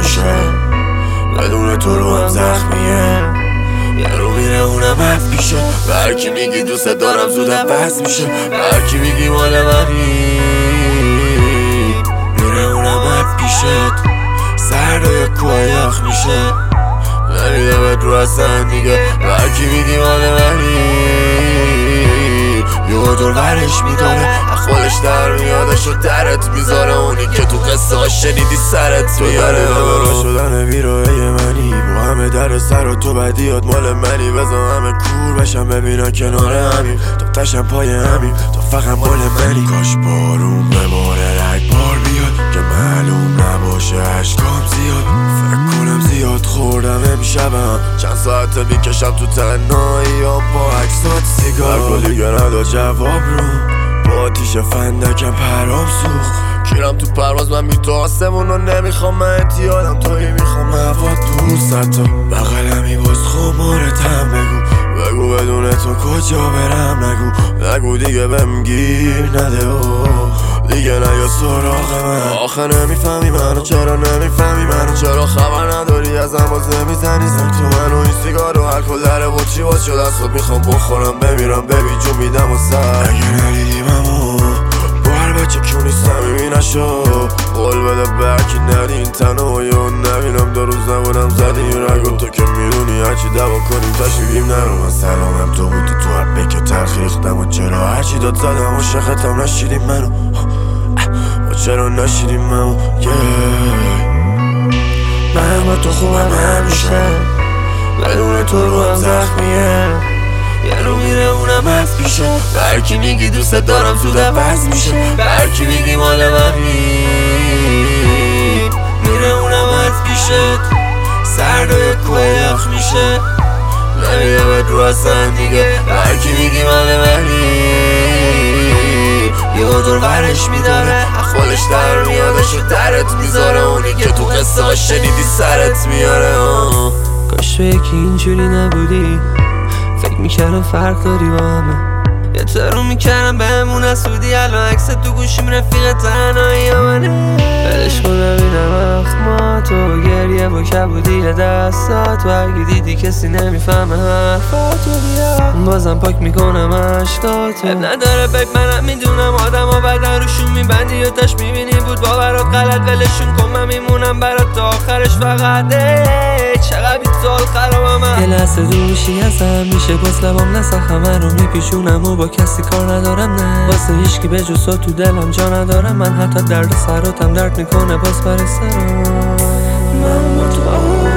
میشه، بدون تو رو هم زخمیه. یه رو میره اونم حرف پیشه، به هرکی میگی دوست دارم زود عوض میشه، به هرکی میگی مال منی میره اونم حرف پیشت. سردای کوه یخ میشه، نمیده بهت رو اصلا دیگه، به هرکی میگی مال منی یه دور ورش میداره، خودش در میادش و درت میذاره. اونی که تو قصه ها شنیدی سرت میاره. برا شدن ویروه منی با همه در سر و تو بدیات مال منی. بزن همه کور بشم ببینن کنار همیم، تا تشم پای همیم، تا فقط مال منی. کاش بارون بباره رگ بار بیاد که معلوم نباشه عشقام زیاد. فکر کنم زیاد خوردم امشبم، چند ساعته میکشم تو تنهایی با عکسات سیگار. گلی نداد جواب رو با آتیش فندکم پرام سوخت. کیرم تو پرواز من بی تو آسمون رو نمیخوام، من اتیادم توی میخوام هوا دوست. حتی بغلمی باز خمارتم بگو بدون تو کجا برم. نگو دیگه بهم گیر نده دیگه نیا سراغ من. آخه نمیفهمی منو، چرا نمیفهمی منو، چرا خبر نداری ازم باز نمیزنی زن تو منو. این سیگار و الکل داره با چی باز شد از خود میخوام بخورم بمیرم ببی جون میدم و سر. اگه ندیدیممو با هر بچه کیونی صمیمی نشو، قول بده برکی ندین تنها یا نبینم. 2 روز نبودم زدی این رگو، تو که میدونی هرچی دوا کنیم تشویقیم نرو. من سلامم تو بودی تو هر بکه تلخ ریختم و چرا هرچی داد زدم و شختم نشیدیم منو و چرا نشیدیم منو. من با تو خوبم همیشه، بدون تو رو هم زخمیه. یه رو میره اونم حرف پیشه، به هرکی میگی دوست دارم زود عوض میشه، به هرکی میگی مال منی میره اونم حرف پیشت. سردای کوه یخ میشه، نمیده بهت رو اصلا دیگه، به هرکی میگی مال منی یه دور ورش میداره، خودش در میادش و درت میذاره. اونی که تو قصه ها شنیدی سرت میاره. کاش تو یکی اینجوری نبودی، فکر میکردم فرق داری با همه. یه ترو میکردم بهمون اسودی، الان عکس تو گوشیم رفیق تنهایی منه. بلش کن ببینم اخماتو، گریه با کبودی دستاتو. اگه دیدی کسی نمیفهمه حرفاتو بیا بازم پاک میکنم عشقاتو. اب نداره بگ منم میدونم آدم ها بدن روشون میبندی و داشت میبینی بود باورات غلط. ولشون کن من میمونم برات تا آخرش فقط. چقدر بی سال خرابم من، یه لحظه دوشی ازم میشه باز لبام نسخم من رو میپیشونم و با کسی کار ندارم. نه واسه هیچکی به جز تو دلم جا ندارم. من حتی درد سراتم درد میکنه باز برای سرم. من با تو